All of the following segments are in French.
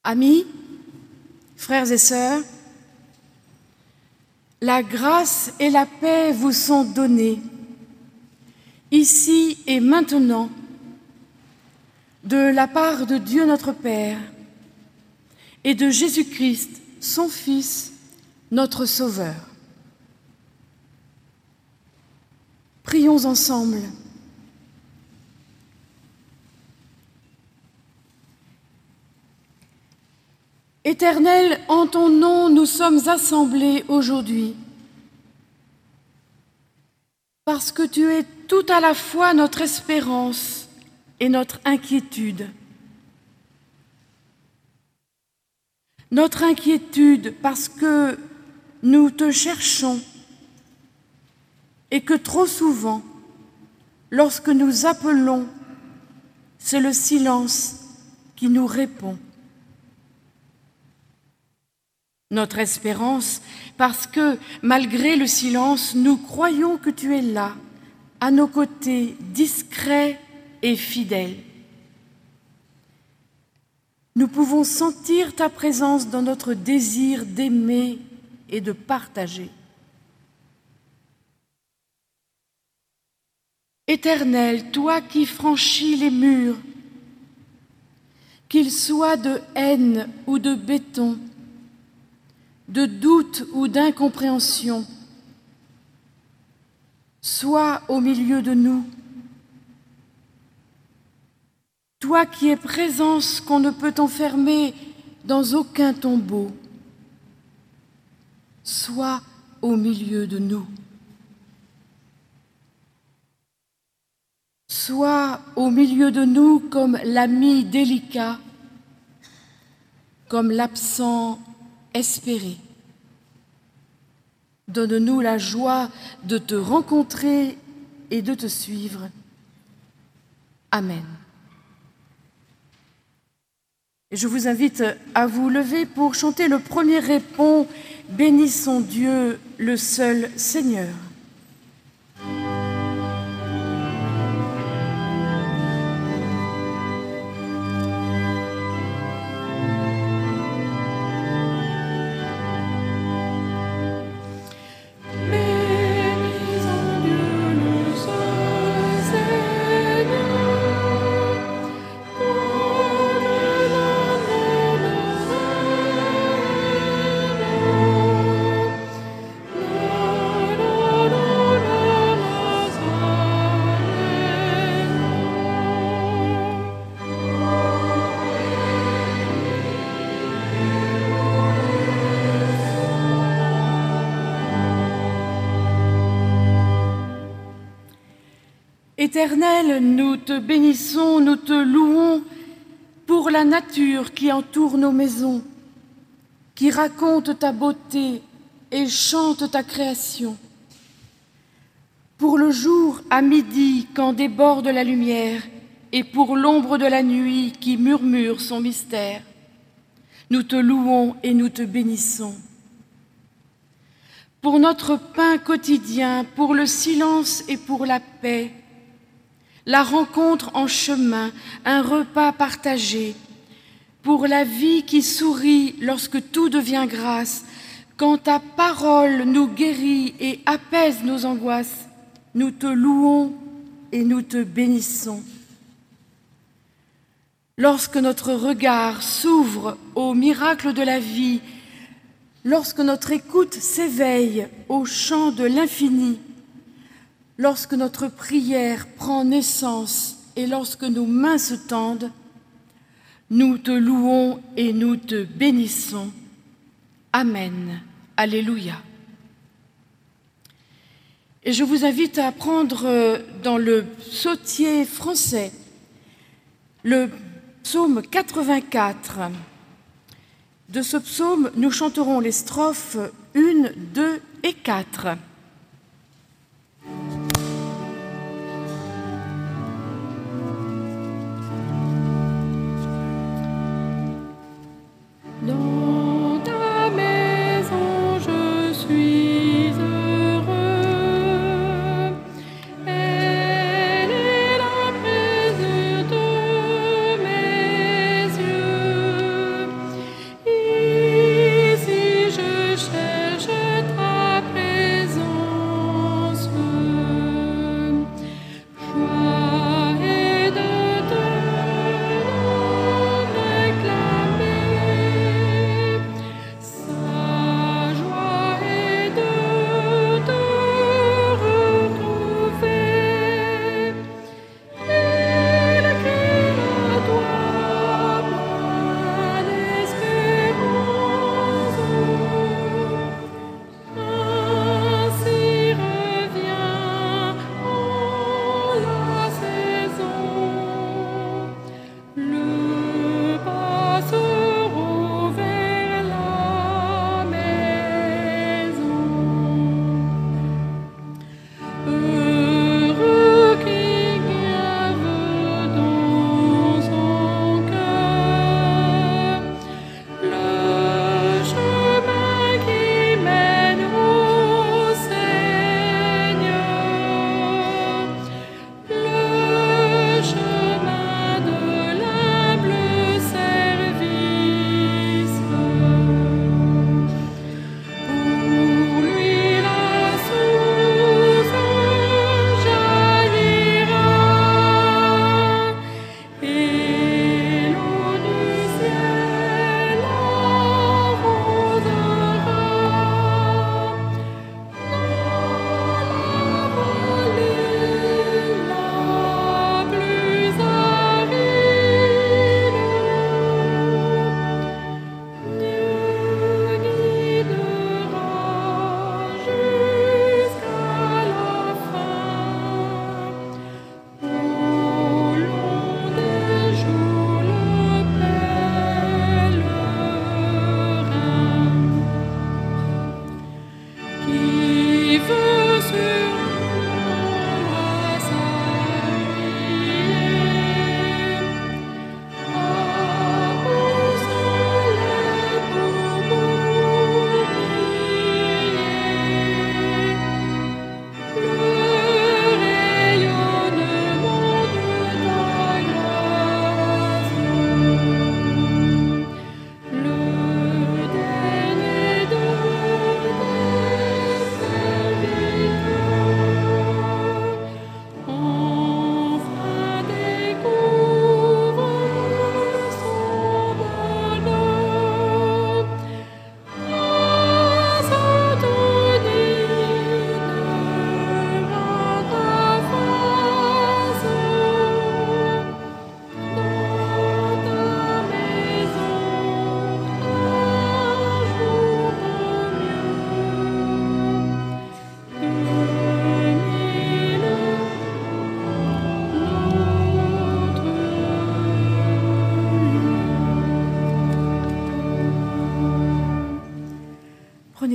Amis, frères et sœurs, la grâce et la paix vous sont données, ici et maintenant, de la part de Dieu notre Père et de Jésus-Christ, son Fils, notre Sauveur. Prions ensemble. Éternel, en ton nom, nous sommes assemblés aujourd'hui, parce que tu es tout à la fois notre espérance et notre inquiétude. Notre inquiétude parce que nous te cherchons et que trop souvent, lorsque nous appelons, c'est le silence qui nous répond. Notre espérance, parce que, malgré le silence, nous croyons que tu es là, à nos côtés, discret et fidèle. Nous pouvons sentir ta présence dans notre désir d'aimer et de partager. Éternel, toi qui franchis les murs, qu'ils soient de haine ou de béton, de doute ou d'incompréhension, sois au milieu de nous. Toi qui es présence qu'on ne peut enfermer dans aucun tombeau, sois au milieu de nous. Sois au milieu de nous comme l'ami délicat, comme l'absent espéré. Donne-nous la joie de te rencontrer et de te suivre. Amen. Et je vous invite à vous lever pour chanter le premier répon « Bénissons Dieu, le seul Seigneur ». Éternel, nous te bénissons, nous te louons pour la nature qui entoure nos maisons, qui raconte ta beauté et chante ta création. Pour le jour à midi quand déborde la lumière et pour l'ombre de la nuit qui murmure son mystère, nous te louons et nous te bénissons. Pour notre pain quotidien, pour le silence et pour la paix, la rencontre en chemin, un repas partagé, pour la vie qui sourit lorsque tout devient grâce, quand ta parole nous guérit et apaise nos angoisses, nous te louons et nous te bénissons. Lorsque notre regard s'ouvre au miracle de la vie, lorsque notre écoute s'éveille au chant de l'infini, lorsque notre prière prend naissance et lorsque nos mains se tendent, nous te louons et nous te bénissons. Amen. Alléluia. Et je vous invite à prendre dans le psautier français le psaume 84. De ce psaume, nous chanterons les strophes 1, 2 et 4. Dans ta maison, je suis heureux. Elle est la plaisir de mes yeux.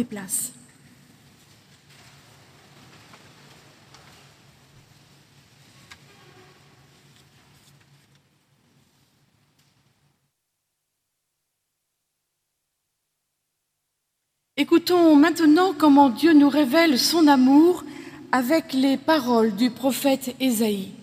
Prenez place. Écoutons maintenant comment Dieu nous révèle son amour avec les paroles du prophète Ésaïe.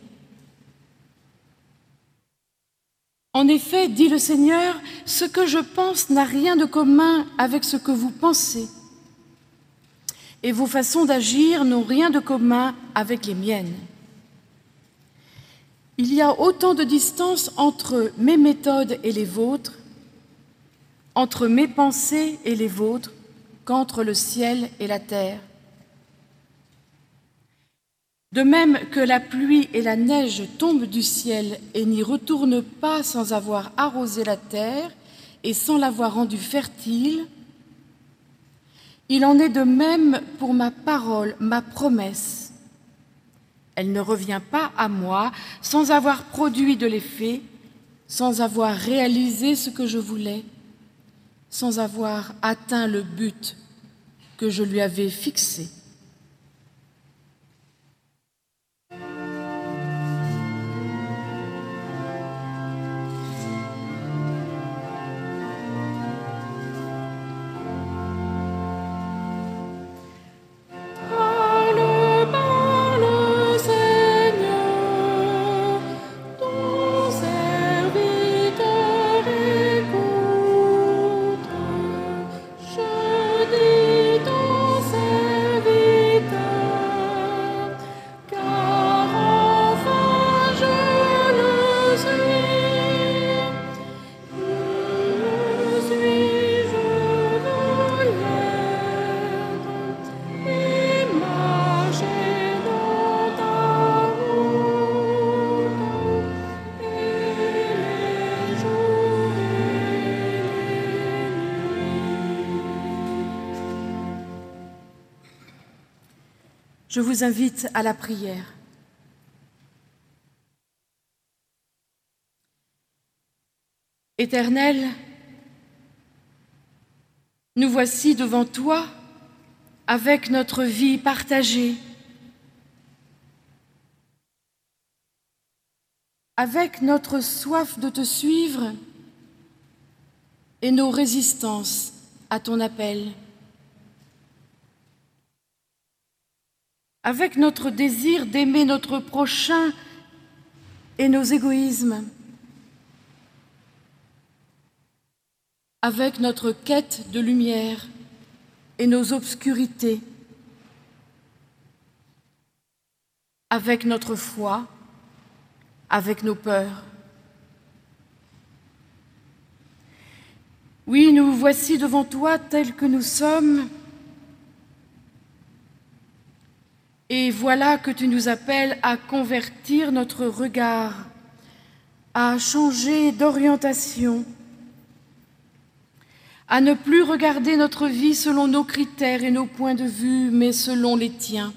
En effet, dit le Seigneur, ce que je pense n'a rien de commun avec ce que vous pensez, et vos façons d'agir n'ont rien de commun avec les miennes. Il y a autant de distance entre mes méthodes et les vôtres, entre mes pensées et les vôtres, qu'entre le ciel et la terre. De même que la pluie et la neige tombent du ciel et n'y retournent pas sans avoir arrosé la terre et sans l'avoir rendue fertile, il en est de même pour ma parole, ma promesse. Elle ne revient pas à moi sans avoir produit de l'effet, sans avoir réalisé ce que je voulais, sans avoir atteint le but que je lui avais fixé. Je vous invite à la prière. Éternel, nous voici devant toi avec notre vie partagée, avec notre soif de te suivre et nos résistances à ton appel, avec notre désir d'aimer notre prochain et nos égoïsmes, avec notre quête de lumière et nos obscurités, avec notre foi, avec nos peurs. Oui, nous voici devant toi tels que nous sommes, et voilà que tu nous appelles à convertir notre regard, à changer d'orientation, à ne plus regarder notre vie selon nos critères et nos points de vue, mais selon les tiens.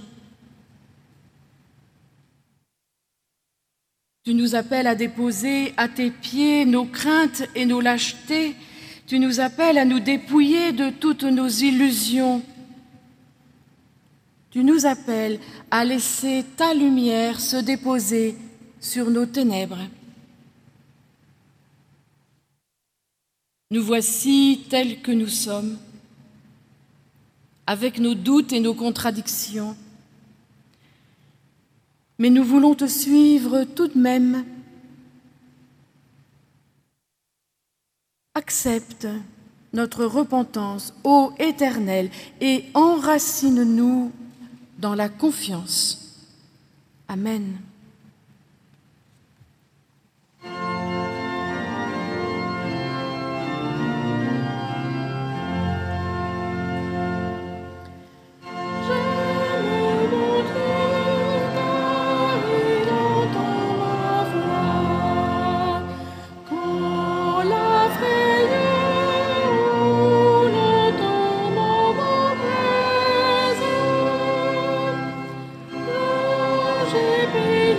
Tu nous appelles à déposer à tes pieds nos craintes et nos lâchetés. Tu nous appelles à nous dépouiller de toutes nos illusions. Tu nous appelles à laisser ta lumière se déposer sur nos ténèbres. Nous voici tels que nous sommes, avec nos doutes et nos contradictions. Mais nous voulons te suivre tout de même. Accepte notre repentance, ô Éternel, et enracine-nous dans la confiance. Amen. Baby.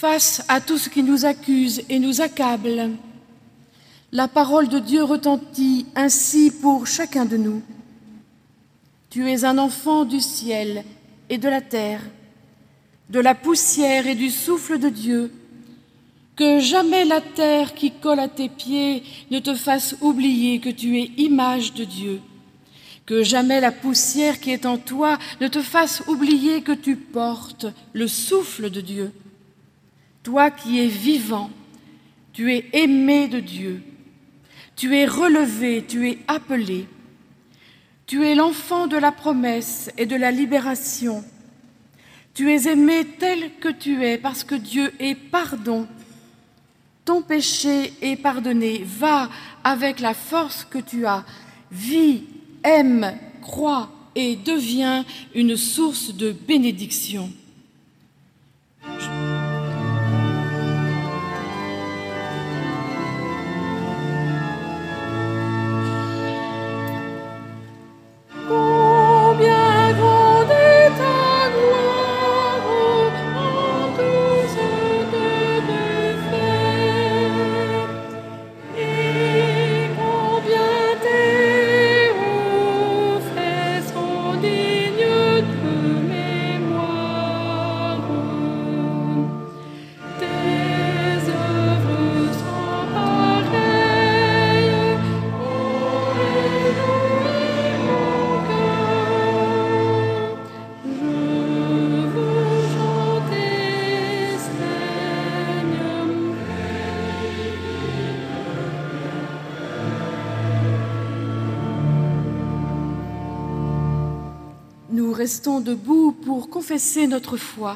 Face à tout ce qui nous accuse et nous accable, la parole de Dieu retentit ainsi pour chacun de nous. Tu es un enfant du ciel et de la terre, de la poussière et du souffle de Dieu. Que jamais la terre qui colle à tes pieds ne te fasse oublier que tu es image de Dieu. Que jamais la poussière qui est en toi ne te fasse oublier que tu portes le souffle de Dieu. Toi qui es vivant, tu es aimé de Dieu. Tu es relevé, tu es appelé. Tu es l'enfant de la promesse et de la libération. Tu es aimé tel que tu es parce que Dieu est pardon. Ton péché est pardonné. Va avec la force que tu as. Vis, aime, crois et deviens une source de bénédiction. Nous restons debout pour confesser notre foi.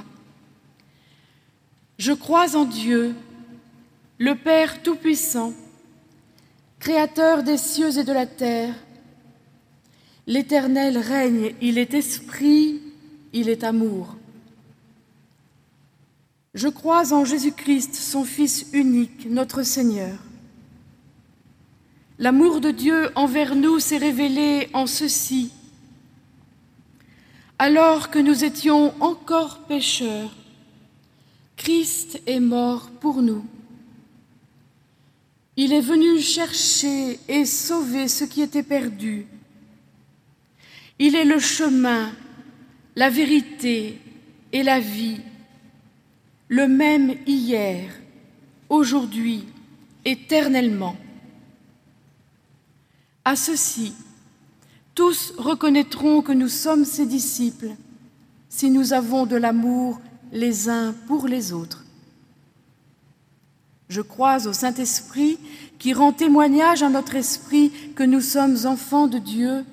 Je crois en Dieu, le Père Tout-Puissant, Créateur des cieux et de la terre. L'Éternel règne, il est esprit, il est amour. Je crois en Jésus-Christ, son Fils unique, notre Seigneur. L'amour de Dieu envers nous s'est révélé en ceci. Alors que nous étions encore pécheurs, Christ est mort pour nous. Il est venu chercher et sauver ce qui était perdu. Il est le chemin, la vérité et la vie, le même hier, aujourd'hui, éternellement. À ceci, tous reconnaîtront que nous sommes ses disciples si nous avons de l'amour les uns pour les autres. Je crois au Saint-Esprit qui rend témoignage à notre esprit que nous sommes enfants de Dieu.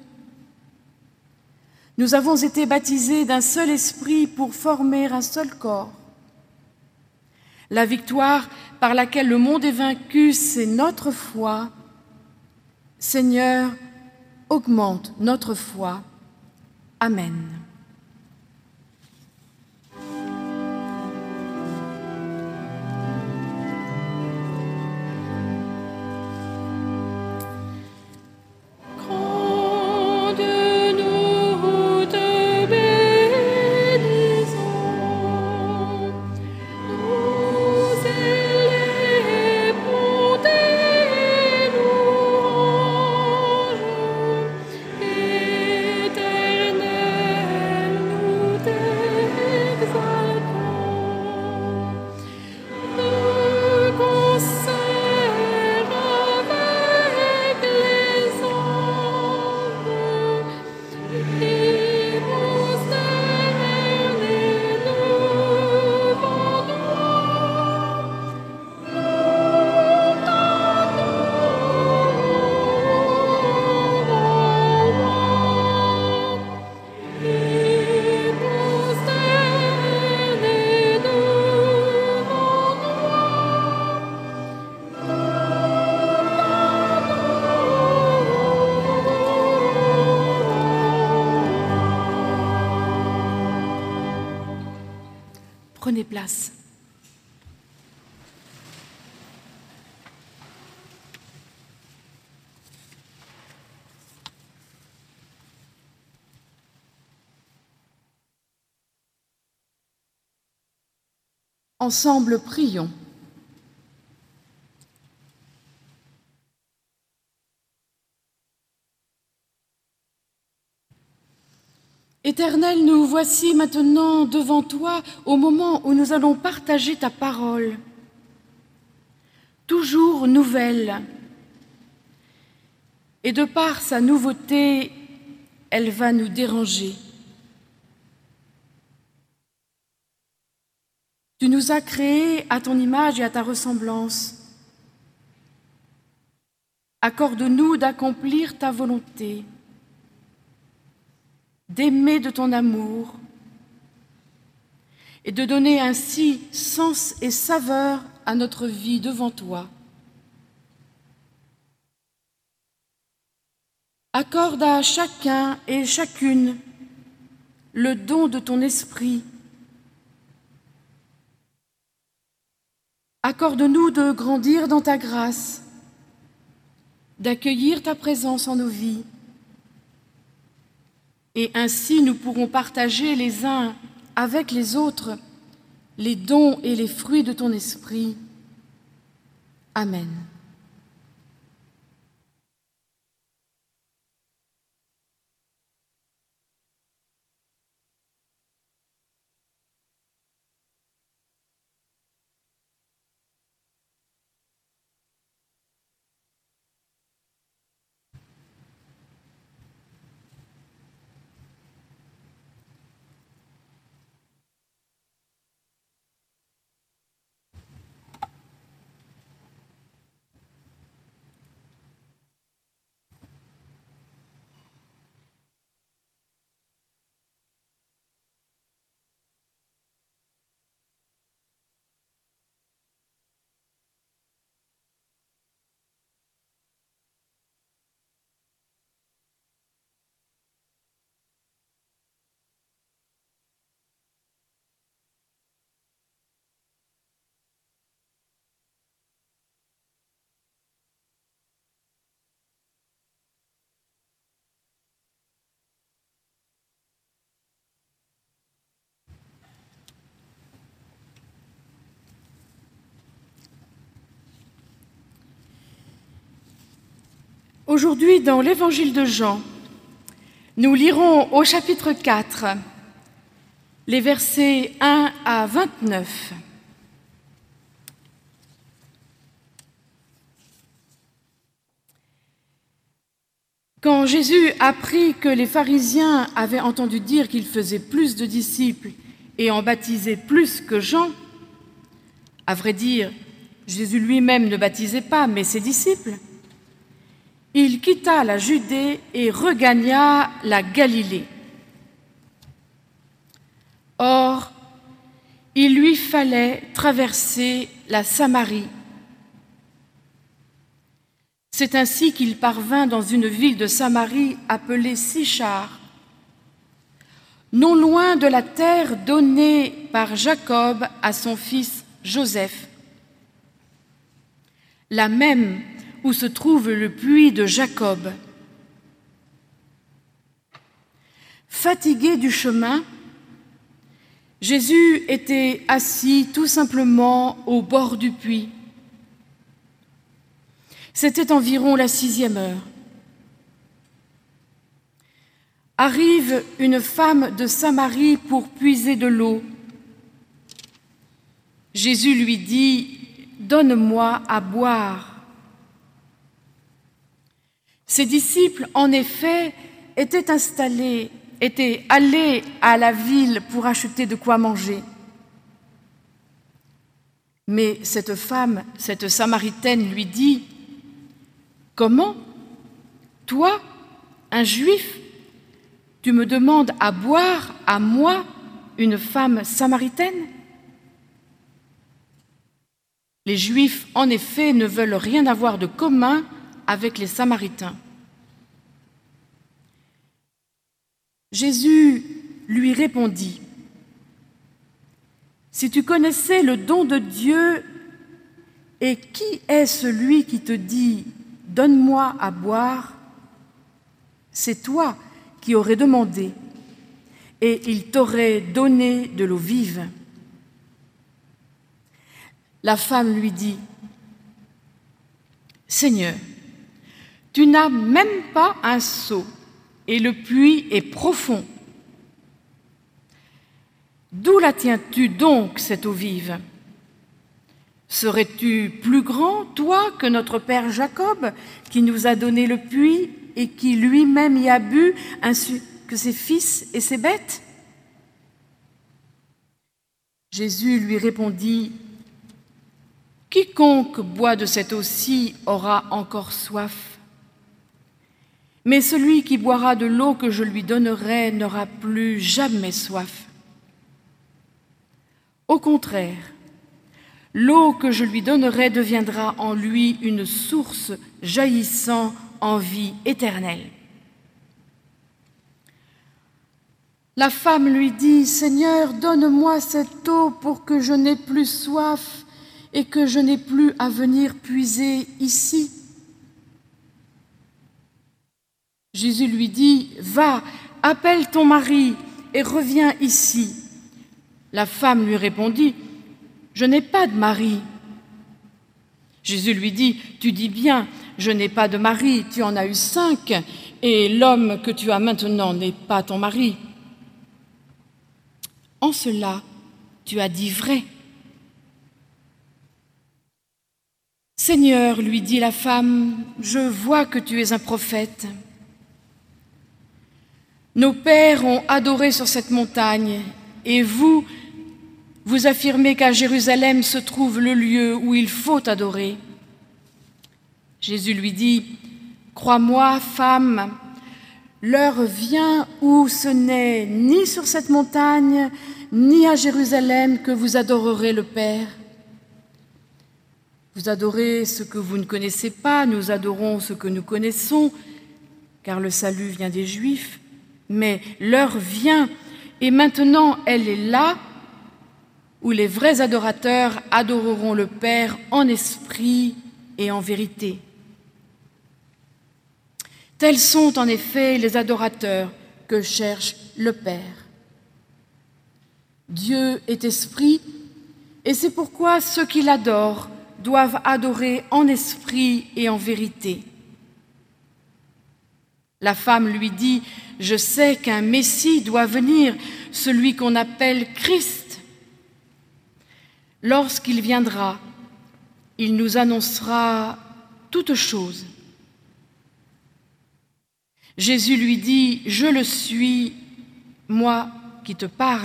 Nous avons été baptisés d'un seul esprit pour former un seul corps. La victoire par laquelle le monde est vaincu, c'est notre foi. Seigneur, augmente notre foi. Amen. Prenez place. Ensemble, prions. Éternel, nous voici maintenant devant toi au moment où nous allons partager ta parole, toujours nouvelle. Et de par sa nouveauté, elle va nous déranger. Tu nous as créés à ton image et à ta ressemblance. Accorde-nous d'accomplir ta volonté, d'aimer de ton amour et de donner ainsi sens et saveur à notre vie devant toi. Accorde à chacun et chacune le don de ton esprit. Accorde-nous de grandir dans ta grâce, d'accueillir ta présence en nos vies. Et ainsi nous pourrons partager les uns avec les autres les dons et les fruits de ton esprit. Amen. Aujourd'hui, dans l'Évangile de Jean, nous lirons au chapitre 4, les versets 1 à 29. Quand Jésus apprit que les pharisiens avaient entendu dire qu'il faisait plus de disciples et en baptisait plus que Jean, à vrai dire, Jésus lui-même ne baptisait pas, mais ses disciples, il quitta la Judée et regagna la Galilée. Or, il lui fallait traverser la Samarie. C'est ainsi qu'il parvint dans une ville de Samarie appelée Sichar, non loin de la terre donnée par Jacob à son fils Joseph, la même où se trouve le puits de Jacob. Fatigué du chemin, Jésus était assis tout simplement au bord du puits. C'était environ la 6e heure. Arrive une femme de Samarie pour puiser de l'eau. Jésus lui dit « Donne-moi à boire ». Ses disciples, en effet, étaient allés à la ville pour acheter de quoi manger. Mais cette femme, cette Samaritaine, lui dit « Comment, toi, un Juif, tu me demandes à boire à moi, une femme samaritaine ?» Les Juifs, en effet, ne veulent rien avoir de commun avec les Samaritains. Jésus lui répondit « Si tu connaissais le don de Dieu, et qui est celui qui te dit « Donne-moi à boire », c'est toi qui aurais demandé, et il t'aurait donné de l'eau vive. La femme lui dit, « Seigneur, tu n'as même pas un seau, et le puits est profond. D'où la tiens-tu donc, cette eau vive? Serais-tu plus grand, toi, que notre père Jacob, qui nous a donné le puits et qui lui-même y a bu, ainsi que ses fils et ses bêtes? » Jésus lui répondit, « Quiconque boit de cette eau-ci aura encore soif. Mais celui qui boira de l'eau que je lui donnerai n'aura plus jamais soif. Au contraire, l'eau que je lui donnerai deviendra en lui une source jaillissant en vie éternelle. » La femme lui dit, « Seigneur, donne-moi cette eau pour que je n'ai plus soif et que je n'ai plus à venir puiser ici. » Jésus lui dit, « Va, appelle ton mari et reviens ici. » La femme lui répondit, « Je n'ai pas de mari. » Jésus lui dit, « Tu dis bien, je n'ai pas de mari, tu en as eu 5, et l'homme que tu as maintenant n'est pas ton mari. En cela, tu as dit vrai. » « Seigneur, lui dit la femme, je vois que tu es un prophète. Nos pères ont adoré sur cette montagne, et vous affirmez qu'à Jérusalem se trouve le lieu où il faut adorer. » Jésus lui dit, « Crois-moi, femme, l'heure vient où ce n'est ni sur cette montagne, ni à Jérusalem que vous adorerez le Père. Vous adorez ce que vous ne connaissez pas, nous adorons ce que nous connaissons, car le salut vient des Juifs. Mais l'heure vient, et maintenant elle est là, où les vrais adorateurs adoreront le Père en esprit et en vérité. Tels sont en effet les adorateurs que cherche le Père. Dieu est esprit, et c'est pourquoi ceux qui l'adorent doivent adorer en esprit et en vérité. » La femme lui dit, « Je sais qu'un Messie doit venir, celui qu'on appelle Christ. Lorsqu'il viendra, il nous annoncera toutes choses. » Jésus lui dit, « Je le suis, moi qui te parle. »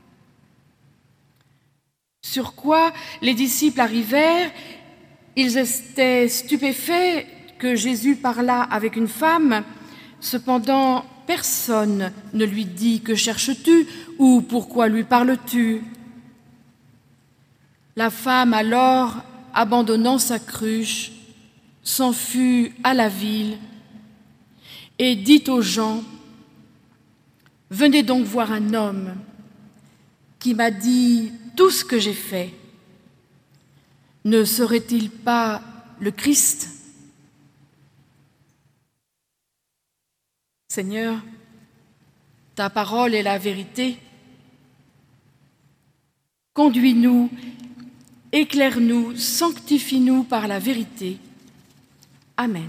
Sur quoi les disciples arrivèrent, ils étaient stupéfaits que Jésus parlât avec une femme. Cependant, personne ne lui dit « Que cherches-tu » ou « Pourquoi lui parles-tu » La femme alors, abandonnant sa cruche, s'enfuit à la ville et dit aux gens, « Venez donc voir un homme qui m'a dit tout ce que j'ai fait. Ne serait-il pas le Christ ?» Seigneur, ta parole est la vérité. Conduis-nous, éclaire-nous, sanctifie-nous par la vérité. Amen.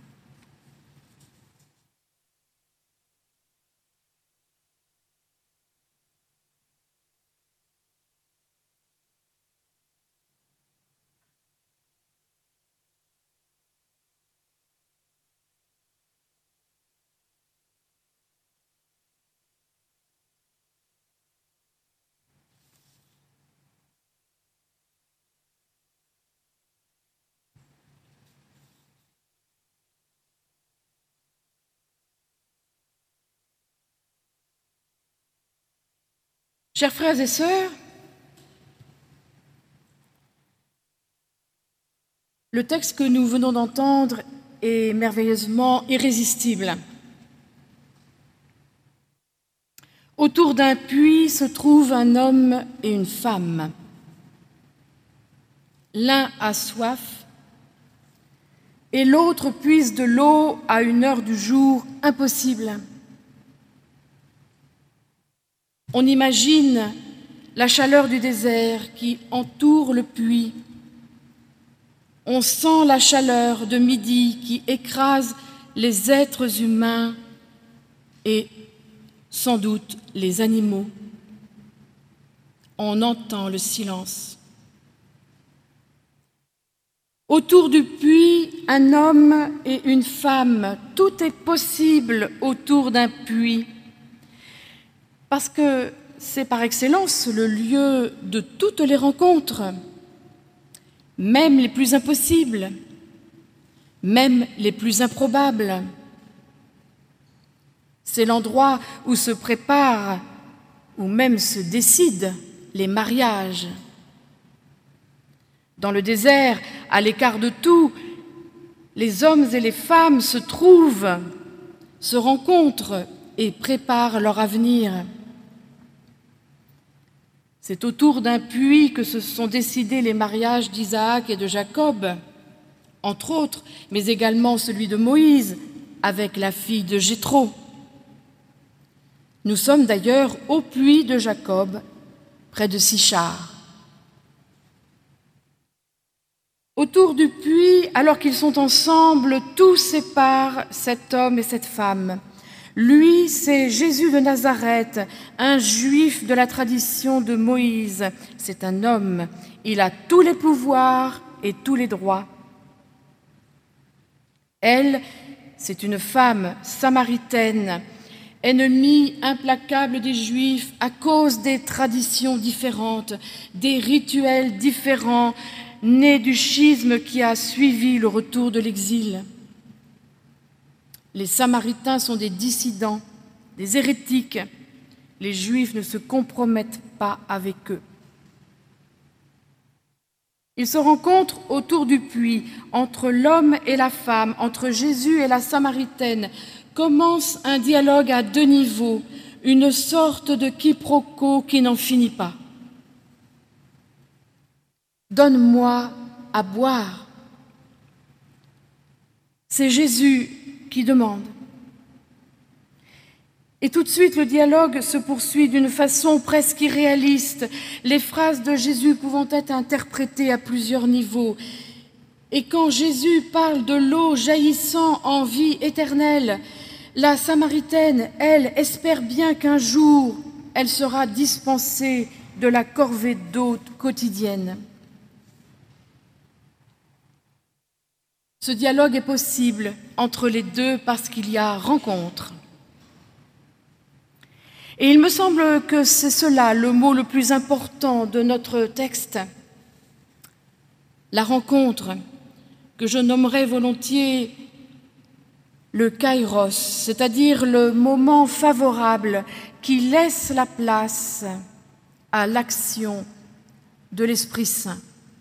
Chers frères et sœurs, le texte que nous venons d'entendre est merveilleusement irrésistible. Autour d'un puits se trouvent un homme et une femme. L'un a soif et l'autre puise de l'eau à une heure du jour impossible. On imagine la chaleur du désert qui entoure le puits. On sent la chaleur de midi qui écrase les êtres humains et sans doute les animaux. On entend le silence. Autour du puits, un homme et une femme. Tout est possible autour d'un puits. Parce que c'est par excellence le lieu de toutes les rencontres, même les plus impossibles, même les plus improbables. C'est l'endroit où se préparent, ou même se décident, les mariages. Dans le désert, à l'écart de tout, les hommes et les femmes se trouvent, se rencontrent et préparent leur avenir. C'est autour d'un puits que se sont décidés les mariages d'Isaac et de Jacob, entre autres, mais également celui de Moïse avec la fille de Jéthro. Nous sommes d'ailleurs au puits de Jacob, près de Sichar. Autour du puits, alors qu'ils sont ensemble, tout sépare cet homme et cette femme. Lui, c'est Jésus de Nazareth, un juif de la tradition de Moïse. C'est un homme, il a tous les pouvoirs et tous les droits. Elle, c'est une femme samaritaine, ennemie implacable des Juifs à cause des traditions différentes, des rituels différents, nés du schisme qui a suivi le retour de l'exil. Les Samaritains sont des dissidents, des hérétiques. Les Juifs ne se compromettent pas avec eux. Ils se rencontrent autour du puits, entre l'homme et la femme, entre Jésus et la Samaritaine. Commence un dialogue à deux niveaux, une sorte de quiproquo qui n'en finit pas. Donne-moi à boire. C'est Jésus qui demande. Et tout de suite, le dialogue se poursuit d'une façon presque irréaliste, les phrases de Jésus pouvant être interprétées à plusieurs niveaux. Et quand Jésus parle de l'eau jaillissant en vie éternelle, la Samaritaine, elle, espère bien qu'un jour, elle sera dispensée de la corvée d'eau quotidienne. Ce dialogue est possible entre les deux parce qu'il y a rencontre. Et il me semble que c'est cela le mot le plus important de notre texte. La rencontre, que je nommerais volontiers le kairos, c'est-à-dire le moment favorable qui laisse la place à l'action de l'Esprit Saint.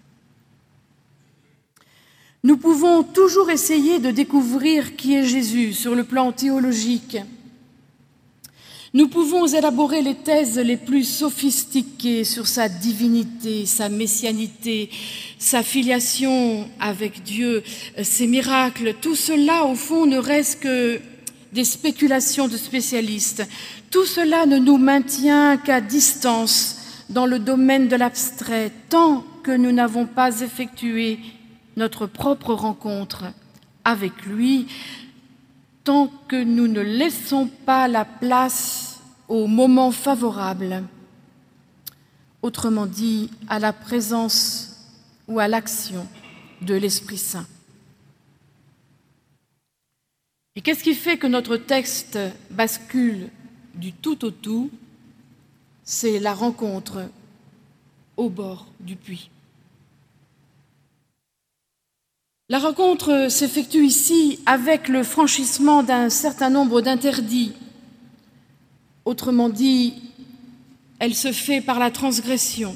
Nous pouvons toujours essayer de découvrir qui est Jésus sur le plan théologique. Nous pouvons élaborer les thèses les plus sophistiquées sur sa divinité, sa messianité, sa filiation avec Dieu, ses miracles. Tout cela, au fond, ne reste que des spéculations de spécialistes. Tout cela ne nous maintient qu'à distance dans le domaine de l'abstrait, tant que nous n'avons pas effectué notre propre rencontre avec lui, tant que nous ne laissons pas la place au moment favorable, autrement dit, à la présence ou à l'action de l'Esprit Saint. Et qu'est-ce qui fait que notre texte bascule du tout au tout? C'est la rencontre au bord du puits. La rencontre s'effectue ici avec le franchissement d'un certain nombre d'interdits. Autrement dit, elle se fait par la transgression.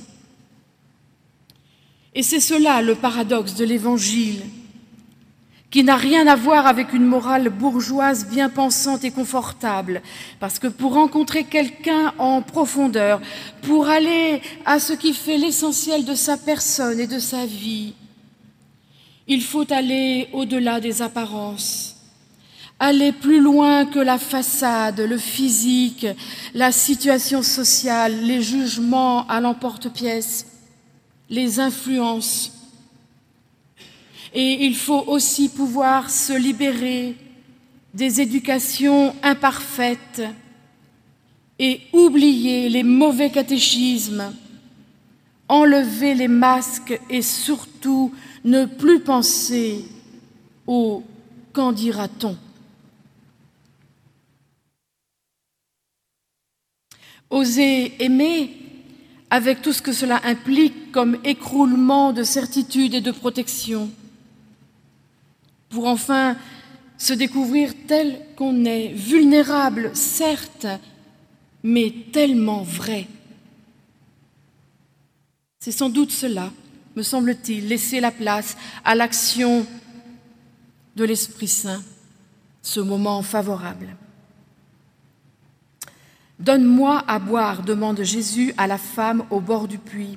Et c'est cela le paradoxe de l'Évangile, qui n'a rien à voir avec une morale bourgeoise bien pensante et confortable. Parce que pour rencontrer quelqu'un en profondeur, pour aller à ce qui fait l'essentiel de sa personne et de sa vie, il faut aller au-delà des apparences, aller plus loin que la façade, le physique, la situation sociale, les jugements à l'emporte-pièce, les influences. Et il faut aussi pouvoir se libérer des éducations imparfaites et oublier les mauvais catéchismes, enlever les masques et surtout ne plus penser au « qu'en dira-t-on ». Oser aimer, avec tout ce que cela implique comme écroulement de certitude et de protection, pour enfin se découvrir tel qu'on est, vulnérable, certes, mais tellement vrai. C'est sans doute cela, me semble-t-il, laisser la place à l'action de l'Esprit Saint, ce moment favorable. « Donne-moi à boire » demande Jésus à la femme au bord du puits.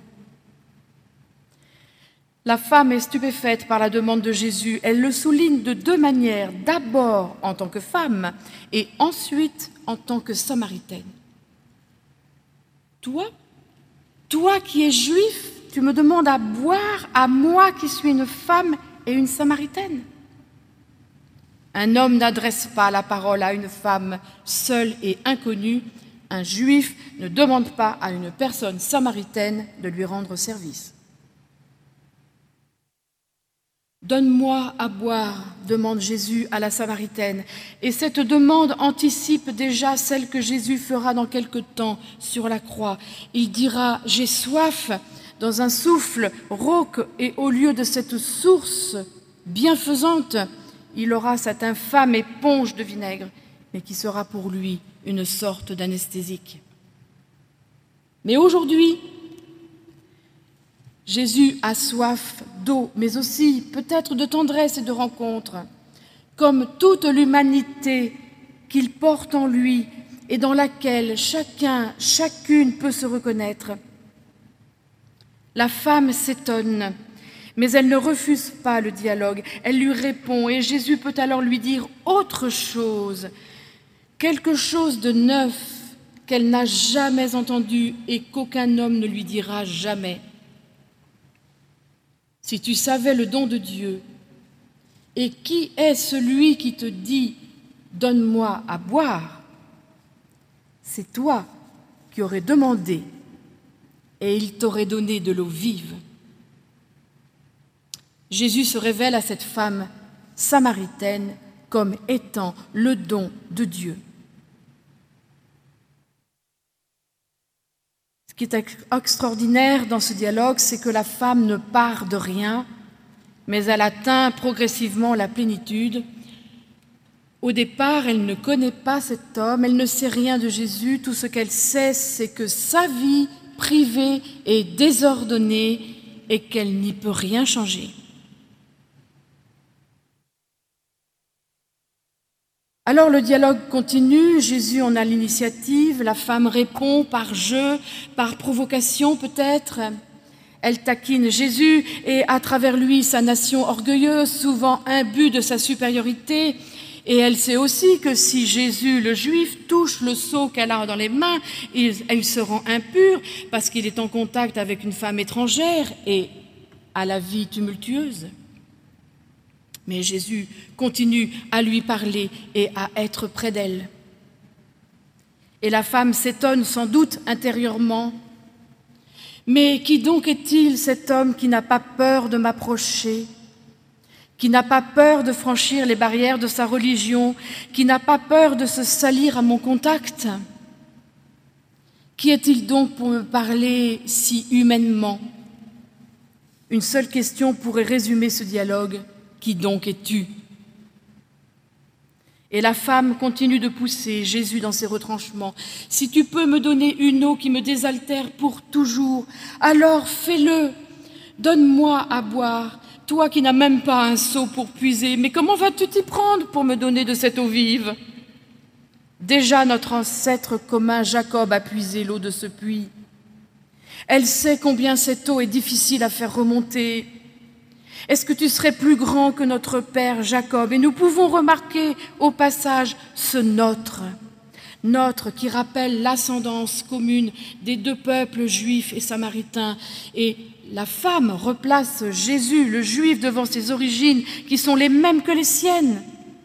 La femme est stupéfaite par la demande de Jésus. Elle le souligne de deux manières, d'abord en tant que femme et ensuite en tant que samaritaine. Toi qui es juif, tu me demandes à boire à moi qui suis une femme et une samaritaine. Un homme n'adresse pas la parole à une femme seule et inconnue. Un juif ne demande pas à une personne samaritaine de lui rendre service. « Donne-moi à boire » demande Jésus à la Samaritaine. Et cette demande anticipe déjà celle que Jésus fera dans quelque temps sur la croix. Il dira « J'ai soif » dans un souffle rauque, et au lieu de cette source bienfaisante, il aura cette infâme éponge de vinaigre, mais qui sera pour lui une sorte d'anesthésique. Mais aujourd'hui, Jésus a soif d'eau, mais aussi peut-être de tendresse et de rencontre, comme toute l'humanité qu'il porte en lui et dans laquelle chacune peut se reconnaître. La femme s'étonne, mais elle ne refuse pas le dialogue. Elle lui répond et Jésus peut alors lui dire autre chose, quelque chose de neuf qu'elle n'a jamais entendu et qu'aucun homme ne lui dira jamais. Si tu savais le don de Dieu, et qui est celui qui te dit « Donne-moi à boire », c'est toi qui aurais demandé et il t'aurait donné de l'eau vive. Jésus se révèle à cette femme samaritaine comme étant le don de Dieu. Ce qui est extraordinaire dans ce dialogue, c'est que la femme ne part de rien, mais elle atteint progressivement la plénitude. Au départ, elle ne connaît pas cet homme, elle ne sait rien de Jésus. Tout ce qu'elle sait, c'est que sa vie privée est désordonnée et qu'elle n'y peut rien changer. Alors le dialogue continue, Jésus en a l'initiative, la femme répond par jeu, par provocation peut-être. Elle taquine Jésus et à travers lui sa nation orgueilleuse, souvent imbue de sa supériorité. Et elle sait aussi que si Jésus, le juif, touche le seau qu'elle a dans les mains, il se rend impur parce qu'il est en contact avec une femme étrangère et à la vie tumultueuse. Mais Jésus continue à lui parler et à être près d'elle. Et la femme s'étonne sans doute intérieurement. Mais qui donc est-il cet homme qui n'a pas peur de m'approcher, qui n'a pas peur de franchir les barrières de sa religion, qui n'a pas peur de se salir à mon contact? Qui est-il donc pour me parler si humainement? Une seule question pourrait résumer ce dialogue. Qui donc es-tu? Et la femme continue de pousser Jésus dans ses retranchements. Si tu peux me donner une eau qui me désaltère pour toujours, alors fais-le. Donne-moi à boire, toi qui n'as même pas un seau pour puiser. Mais comment vas-tu t'y prendre pour me donner de cette eau vive? Déjà notre ancêtre commun Jacob a puisé l'eau de ce puits. Elle sait combien cette eau est difficile à faire remonter. Est-ce que tu serais plus grand que notre père Jacob? Et nous pouvons remarquer au passage ce notre qui rappelle l'ascendance commune des deux peuples juifs et samaritains. Et la femme replace Jésus, le juif, devant ses origines qui sont les mêmes que les siennes.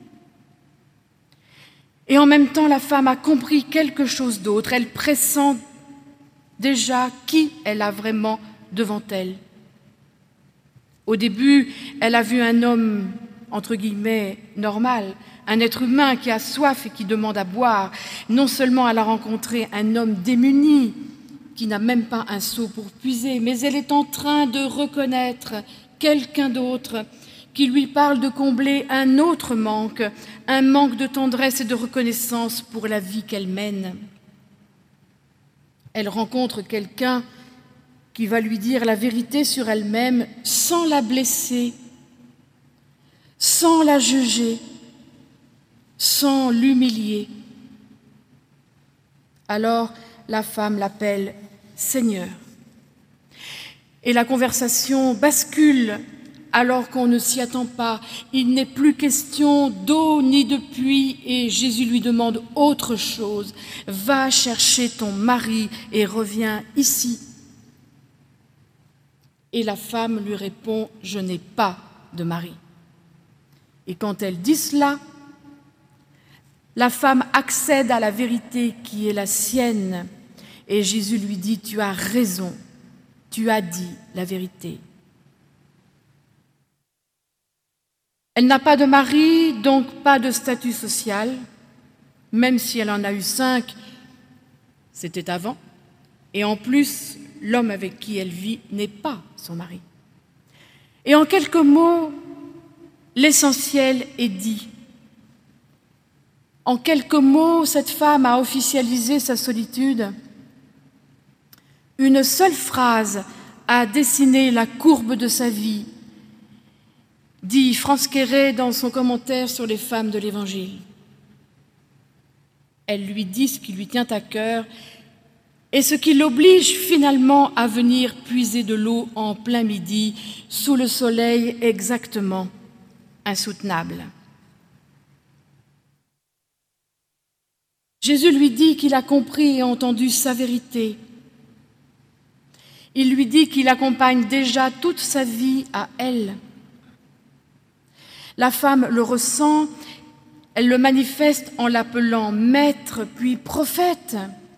Et en même temps, la femme a compris quelque chose d'autre. Elle pressent déjà qui elle a vraiment devant elle. Au début, elle a vu un homme, entre guillemets, normal, un être humain qui a soif et qui demande à boire. Non seulement elle a rencontré un homme démuni, qui n'a même pas un seau pour puiser, mais elle est en train de reconnaître quelqu'un d'autre qui lui parle de combler un autre manque, un manque de tendresse et de reconnaissance pour la vie qu'elle mène. Elle rencontre quelqu'un qui va lui dire la vérité sur elle-même sans la blesser, sans la juger, sans l'humilier. Alors la femme l'appelle Seigneur. Et la conversation bascule alors qu'on ne s'y attend pas. Il n'est plus question d'eau ni de puits et Jésus lui demande autre chose. Va chercher ton mari et reviens ici. Et la femme lui répond, je n'ai pas de mari. Et quand elle dit cela, la femme accède à la vérité qui est la sienne. Et Jésus lui dit, tu as raison, tu as dit la vérité. Elle n'a pas de mari, donc pas de statut social, même si elle en a eu 5, c'était avant. Et en plus, l'homme avec qui elle vit n'est pas son mari. Et en quelques mots, l'essentiel est dit. En quelques mots, cette femme a officialisé sa solitude. Une seule phrase a dessiné la courbe de sa vie, dit Franz Kéré dans son commentaire sur les femmes de l'Évangile. Elle lui dit ce qui lui tient à cœur et ce qui l'oblige finalement à venir puiser de l'eau en plein midi, sous le soleil exactement insoutenable. Jésus lui dit qu'il a compris et entendu sa vérité. Il lui dit qu'il accompagne déjà toute sa vie à elle. La femme le ressent, elle le manifeste en l'appelant maître puis prophète.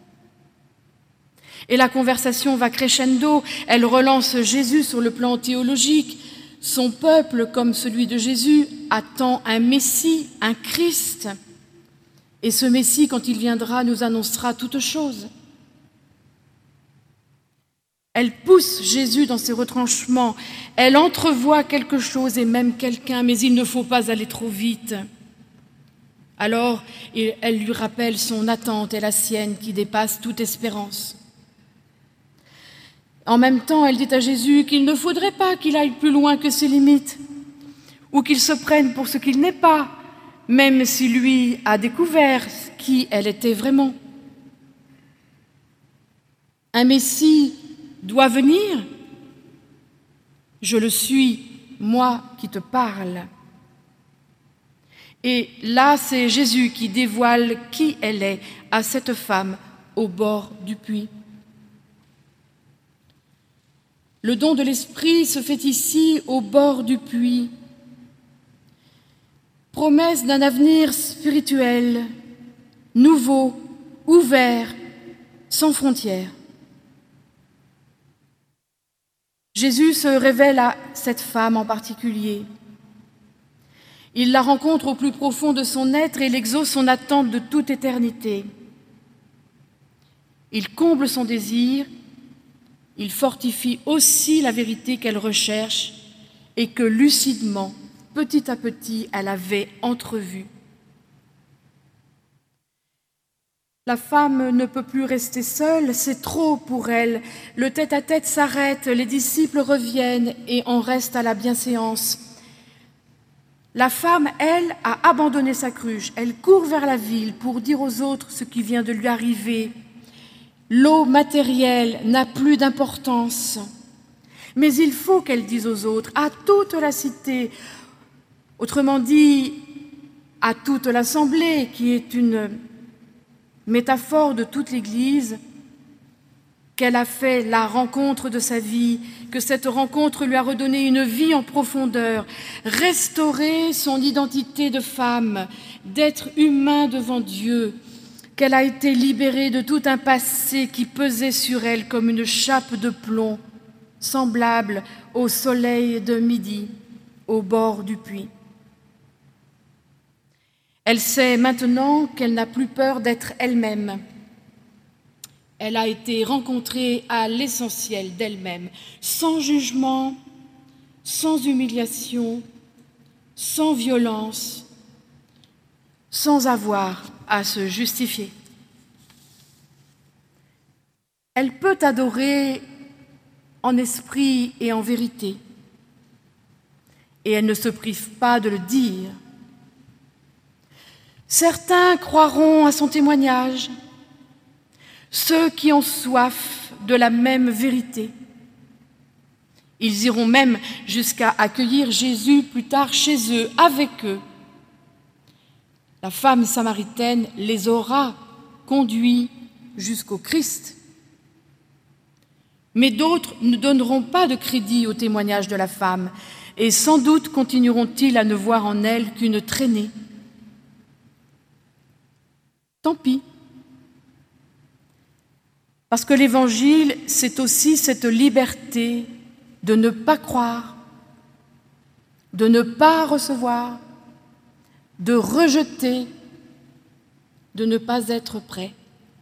Et la conversation va crescendo, elle relance Jésus sur le plan théologique. Son peuple, comme celui de Jésus, attend un Messie, un Christ. Et ce Messie, quand il viendra, nous annoncera toutes choses. Elle pousse Jésus dans ses retranchements. Elle entrevoit quelque chose et même quelqu'un, mais il ne faut pas aller trop vite. Alors, elle lui rappelle son attente et la sienne qui dépasse toute espérance. En même temps, elle dit à Jésus qu'il ne faudrait pas qu'il aille plus loin que ses limites ou qu'il se prenne pour ce qu'il n'est pas, même si lui a découvert qui elle était vraiment. Un Messie doit venir. Je le suis, moi qui te parle. Et là, c'est Jésus qui dévoile qui elle est à cette femme au bord du puits. Le don de l'Esprit se fait ici au bord du puits. Promesse d'un avenir spirituel, nouveau, ouvert, sans frontières. Jésus se révèle à cette femme en particulier. Il la rencontre au plus profond de son être et il exauce son attente de toute éternité. Il comble son désir, il fortifie aussi la vérité qu'elle recherche et que lucidement, petit à petit, elle avait entrevue. La femme ne peut plus rester seule, c'est trop pour elle. Le tête-à-tête s'arrête, les disciples reviennent et on reste à la bienséance. La femme, elle, a abandonné sa cruche. Elle court vers la ville pour dire aux autres ce qui vient de lui arriver. L'eau matérielle n'a plus d'importance. Mais il faut qu'elle dise aux autres, à toute la cité, autrement dit, à toute l'assemblée, qui est une métaphore de toute l'Église, qu'elle a fait la rencontre de sa vie, que cette rencontre lui a redonné une vie en profondeur, restauré son identité de femme, d'être humain devant Dieu, qu'elle a été libérée de tout un passé qui pesait sur elle comme une chape de plomb, semblable au soleil de midi, au bord du puits. Elle sait maintenant qu'elle n'a plus peur d'être elle-même. Elle a été rencontrée à l'essentiel d'elle-même, sans jugement, sans humiliation, sans violence, sans avoir à se justifier. Elle peut adorer en esprit et en vérité, et elle ne se prive pas de le dire. Certains croiront à son témoignage, ceux qui ont soif de la même vérité. Ils iront même jusqu'à accueillir Jésus plus tard chez eux, avec eux. La femme samaritaine les aura conduits jusqu'au Christ. Mais d'autres ne donneront pas de crédit au témoignage de la femme et sans doute continueront-ils à ne voir en elle qu'une traînée. Tant pis. Parce que l'Évangile, c'est aussi cette liberté de ne pas croire, de ne pas recevoir, de rejeter, de ne pas être prêt.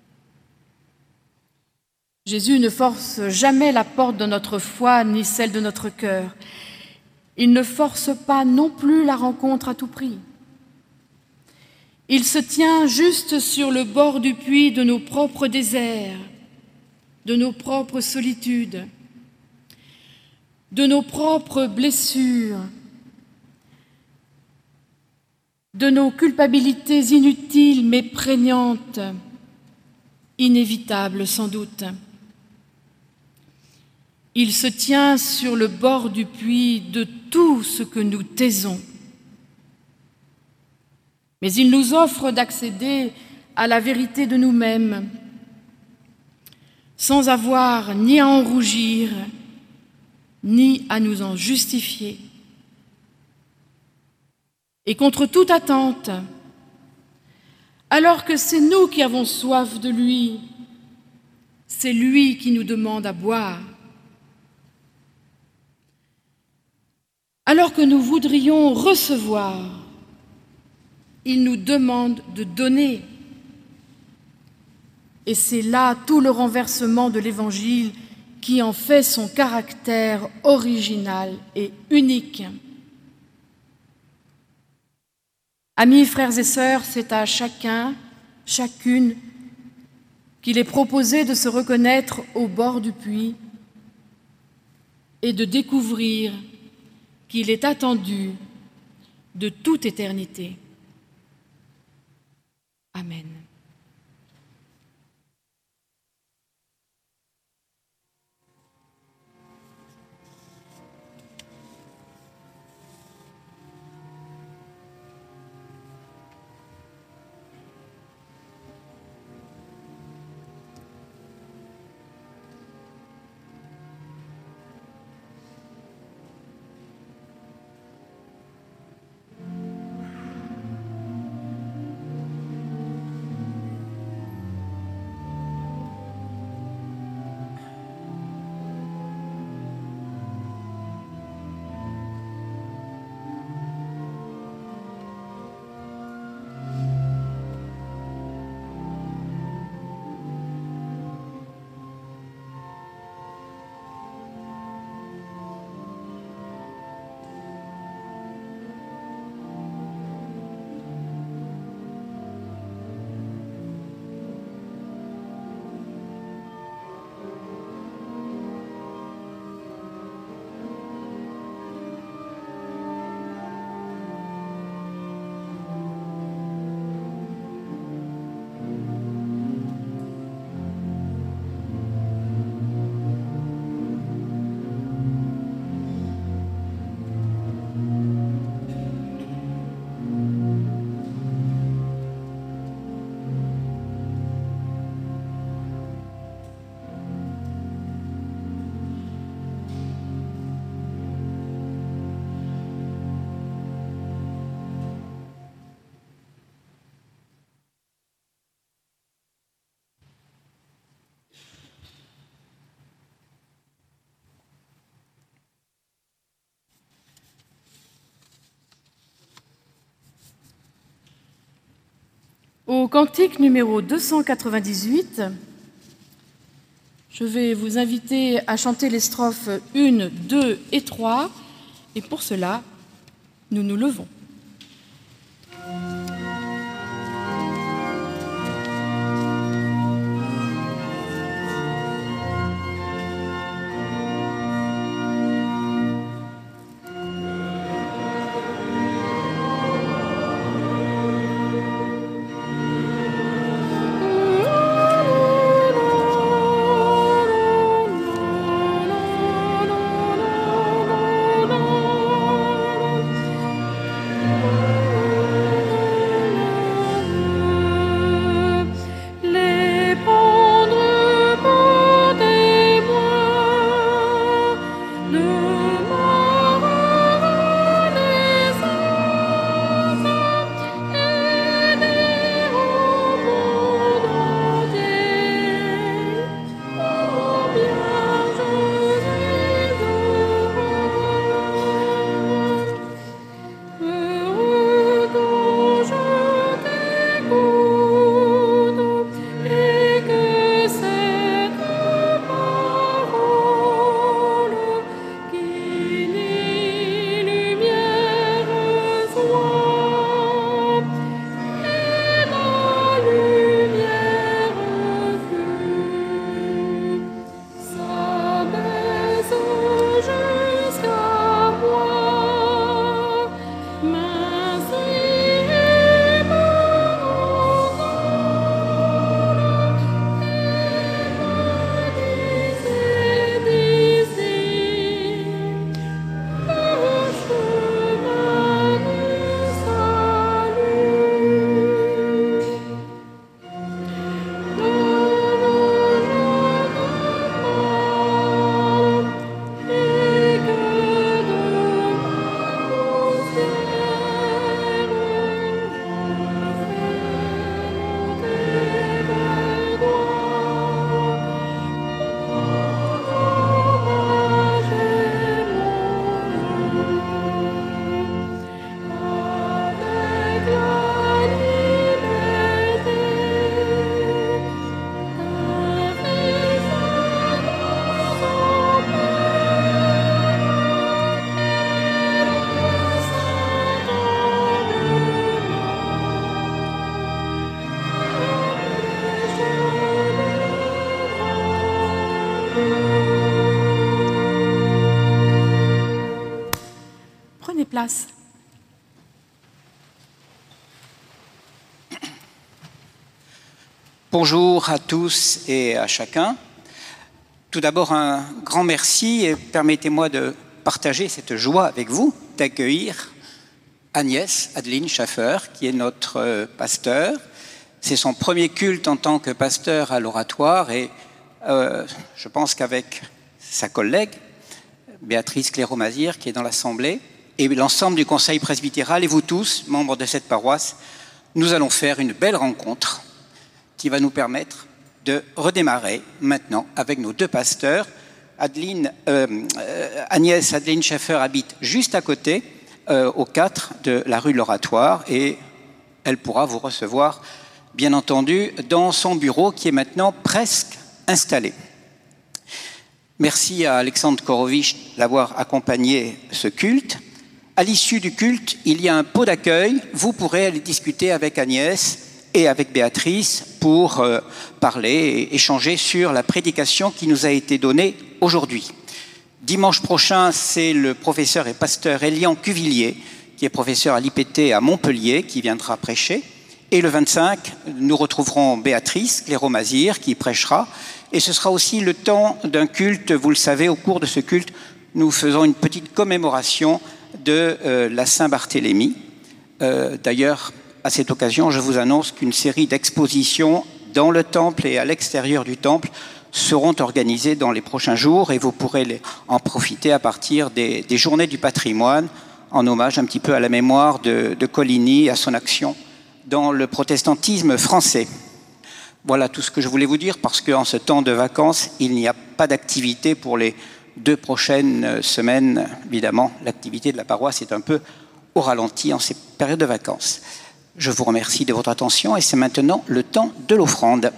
Jésus ne force jamais la porte de notre foi ni celle de notre cœur. Il ne force pas non plus la rencontre à tout prix. Il se tient juste sur le bord du puits de nos propres déserts, de nos propres solitudes, de nos propres blessures, de nos culpabilités inutiles mais prégnantes, inévitables sans doute. Il se tient sur le bord du puits de tout ce que nous taisons. Mais il nous offre d'accéder à la vérité de nous-mêmes, sans avoir ni à en rougir, ni à nous en justifier. Et contre toute attente, alors que c'est nous qui avons soif de lui, c'est lui qui nous demande à boire. Alors que nous voudrions recevoir, il nous demande de donner. Et c'est là tout le renversement de l'Évangile qui en fait son caractère original et unique. Amis, frères et sœurs, c'est à chacun, chacune, qu'il est proposé de se reconnaître au bord du puits et de découvrir qu'il est attendu de toute éternité. Amen. Au cantique numéro 298, je vais vous inviter à chanter les strophes 1, 2 et 3, et pour cela, nous nous levons. Prenez place. Bonjour à tous et à chacun. Tout d'abord, un grand merci et permettez-moi de partager cette joie avec vous, d'accueillir Agnès Adeline Schaffer, qui est notre pasteur. C'est son premier culte en tant que pasteur à l'oratoire et je pense qu'avec sa collègue, Béatrice Cléro-Mazir, qui est dans l'Assemblée, et l'ensemble du conseil presbytéral et vous tous, membres de cette paroisse, nous allons faire une belle rencontre qui va nous permettre de redémarrer maintenant avec nos deux pasteurs. Agnès Adeline Schaffer habite juste à côté, au 4 de la rue de l'Oratoire, et elle pourra vous recevoir, bien entendu, dans son bureau qui est maintenant presque installé. Merci à Alexandre Korovitch d'avoir accompagné ce culte. À l'issue du culte, il y a un pot d'accueil. Vous pourrez aller discuter avec Agnès et avec Béatrice pour parler et échanger sur la prédication qui nous a été donnée aujourd'hui. Dimanche prochain, c'est le professeur et pasteur Elian Cuvillier, qui est professeur à l'IPT à Montpellier, qui viendra prêcher. Et le 25, nous retrouverons Béatrice Cléro-Mazir, qui prêchera. Et ce sera aussi le temps d'un culte. Vous le savez, au cours de ce culte, nous faisons une petite commémoration de la Saint-Barthélemy. D'ailleurs, à cette occasion, je vous annonce qu'une série d'expositions dans le temple et à l'extérieur du temple seront organisées dans les prochains jours et vous pourrez en profiter à partir des journées du patrimoine en hommage un petit peu à la mémoire de Coligny et à son action dans le protestantisme français. Voilà tout ce que je voulais vous dire parce qu'en ce temps de vacances, il n'y a pas d'activité pour les 2 prochaines semaines. Évidemment, l'activité de la paroisse est un peu au ralenti en ces périodes de vacances. Je vous remercie de votre attention et c'est maintenant le temps de l'offrande.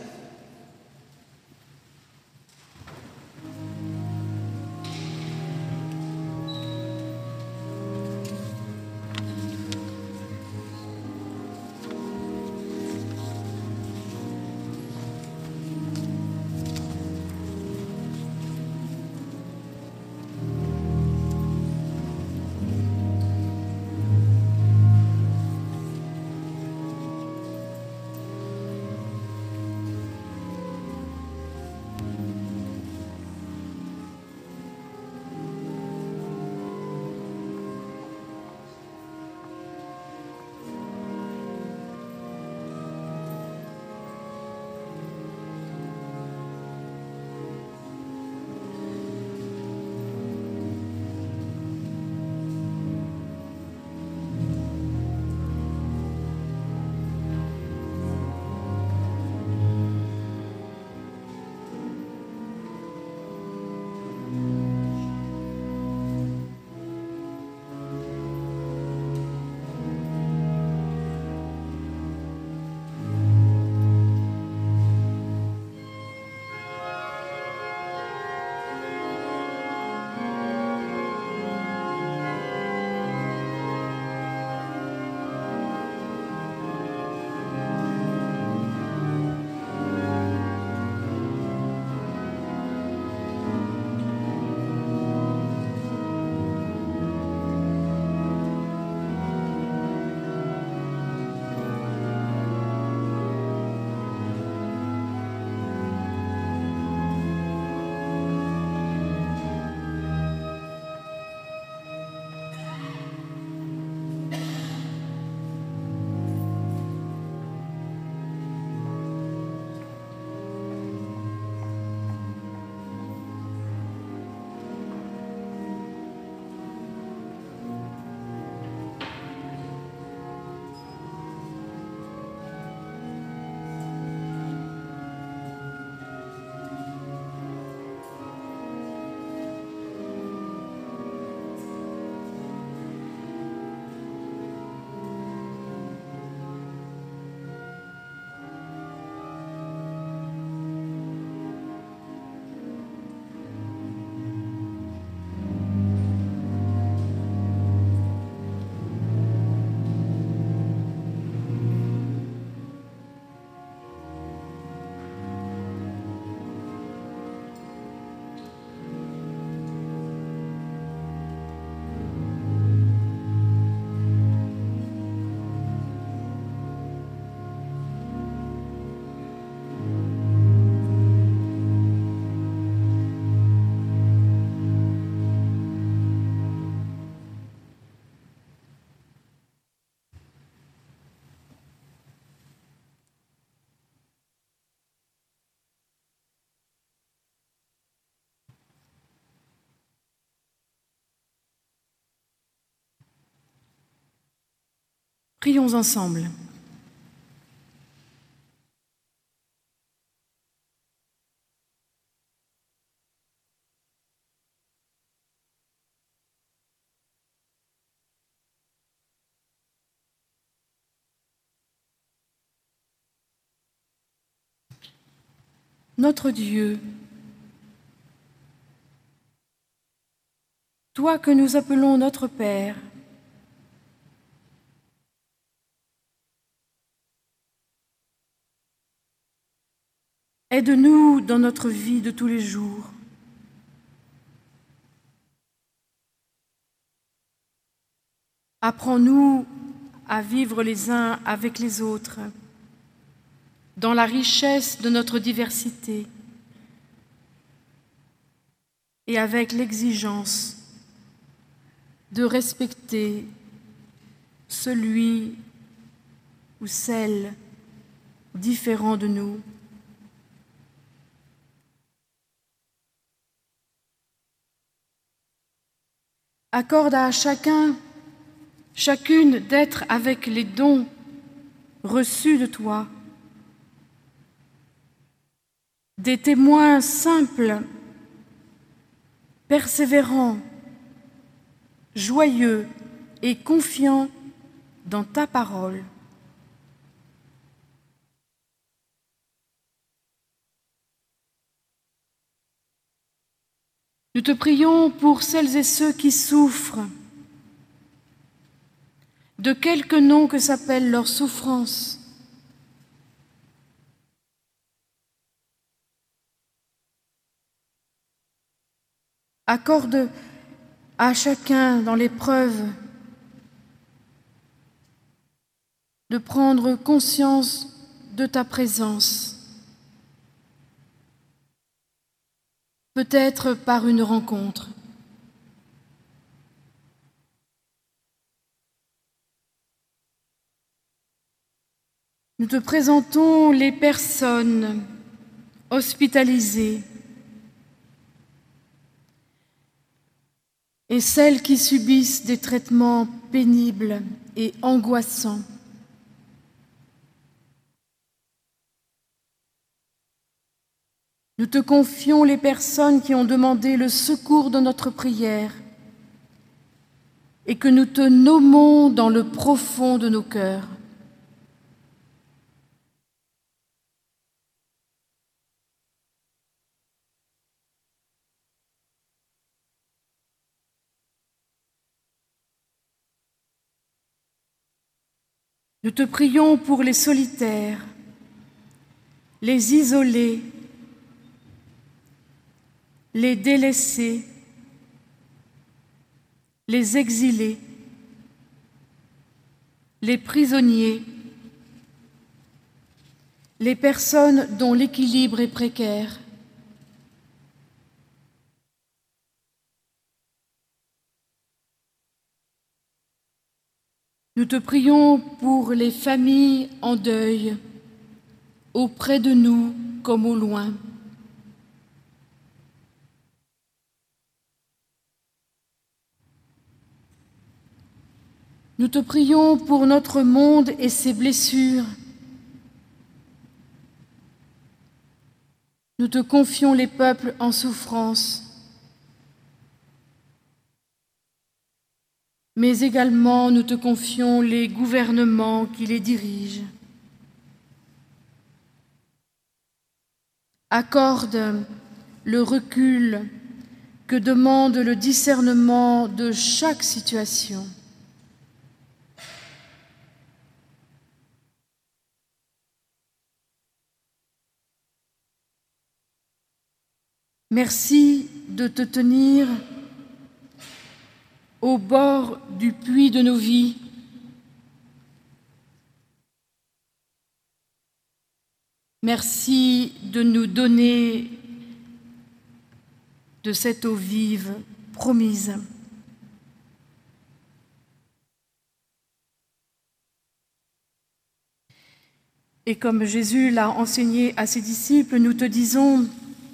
Prions ensemble. Notre Dieu, toi que nous appelons notre Père, aide-nous dans notre vie de tous les jours. Apprends-nous à vivre les uns avec les autres, dans la richesse de notre diversité et avec l'exigence de respecter celui ou celle différent de nous. Accorde à chacun, chacune d'être avec les dons reçus de toi, des témoins simples, persévérants, joyeux et confiants dans ta parole. Nous te prions pour celles et ceux qui souffrent, de quelque nom que s'appelle leur souffrance. Accorde à chacun dans l'épreuve de prendre conscience de ta présence, peut-être par une rencontre. Nous te présentons les personnes hospitalisées et celles qui subissent des traitements pénibles et angoissants. Nous te confions les personnes qui ont demandé le secours de notre prière et que nous te nommons dans le profond de nos cœurs. Nous te prions pour les solitaires, les isolés, les délaissés, les exilés, les prisonniers, les personnes dont l'équilibre est précaire. Nous te prions pour les familles en deuil, auprès de nous comme au loin. Nous te prions pour notre monde et ses blessures. Nous te confions les peuples en souffrance, mais également nous te confions les gouvernements qui les dirigent. Accorde le recul que demande le discernement de chaque situation. Merci de te tenir au bord du puits de nos vies. Merci de nous donner de cette eau vive promise. Et comme Jésus l'a enseigné à ses disciples, nous te disons: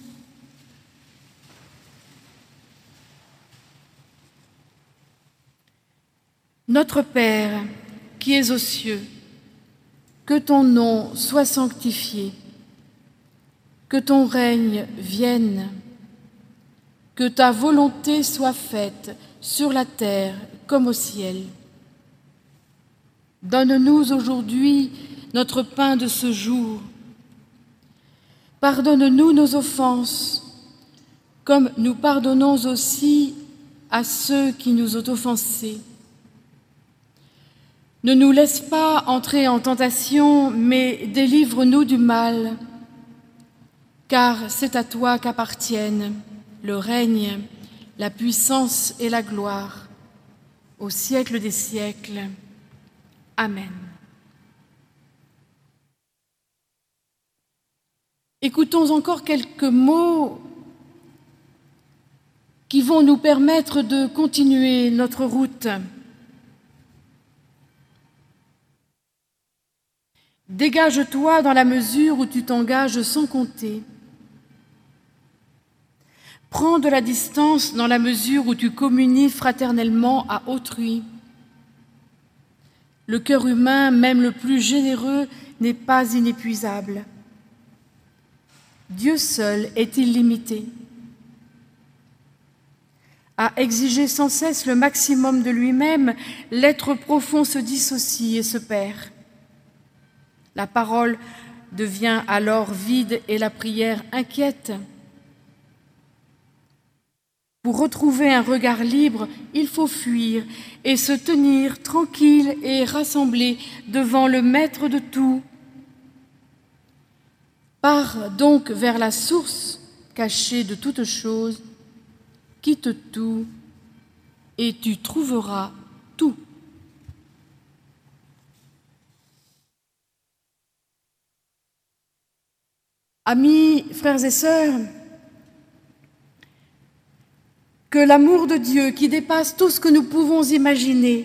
Notre Père, qui es aux cieux, que ton nom soit sanctifié, que ton règne vienne, que ta volonté soit faite sur la terre comme au ciel. Donne-nous aujourd'hui notre pain de ce jour. Pardonne-nous nos offenses, comme nous pardonnons aussi à ceux qui nous ont offensés. Ne nous laisse pas entrer en tentation, mais délivre-nous du mal, car c'est à toi qu'appartiennent le règne, la puissance et la gloire, au siècle des siècles. Amen. Écoutons encore quelques mots qui vont nous permettre de continuer notre route. Dégage-toi dans la mesure où tu t'engages sans compter. Prends de la distance dans la mesure où tu communies fraternellement à autrui. Le cœur humain, même le plus généreux, n'est pas inépuisable. Dieu seul est illimité. À exiger sans cesse le maximum de lui-même, l'être profond se dissocie et se perd. La parole devient alors vide et la prière inquiète. Pour retrouver un regard libre, il faut fuir et se tenir tranquille et rassemblé devant le Maître de tout. Pars donc vers la source cachée de toutes choses, quitte tout et tu trouveras tout. Amis, frères et sœurs, que l'amour de Dieu, qui dépasse tout ce que nous pouvons imaginer,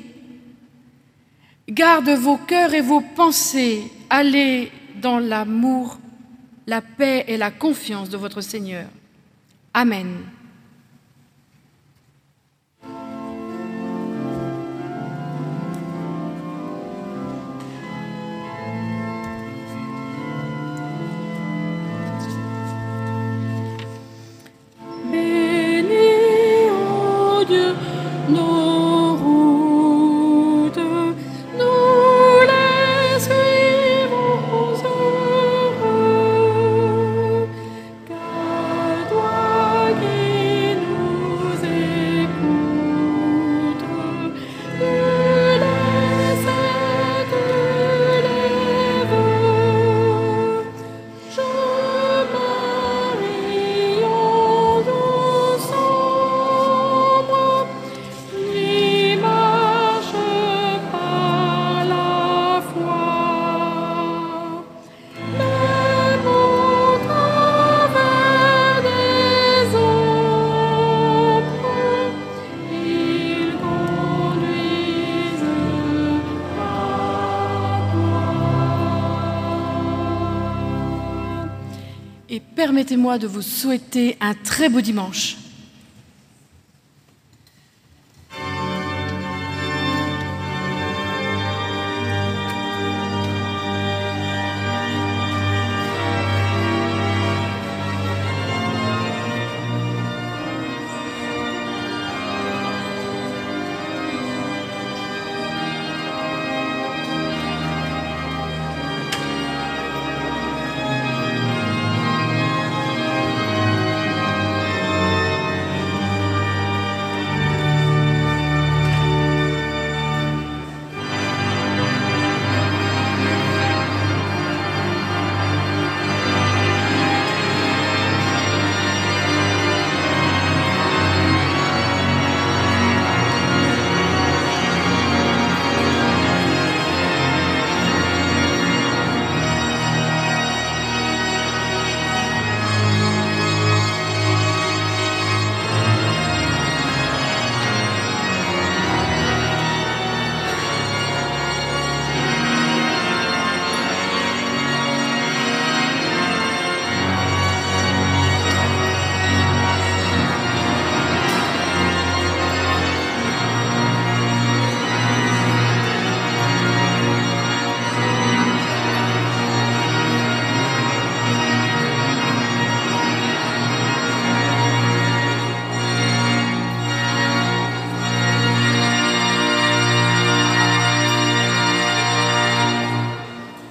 garde vos cœurs et vos pensées. Allez dans l'amour, la paix et la confiance de votre Seigneur. Amen. Nos routes, nous les suivons heureux, car toi qui nous écoutes, tu laisses tous les vœux. Marions ensemble, lui marche par la foi, même au travers des ombres, ils conduisent à toi. Et permettez-moi de vous souhaiter un très beau dimanche.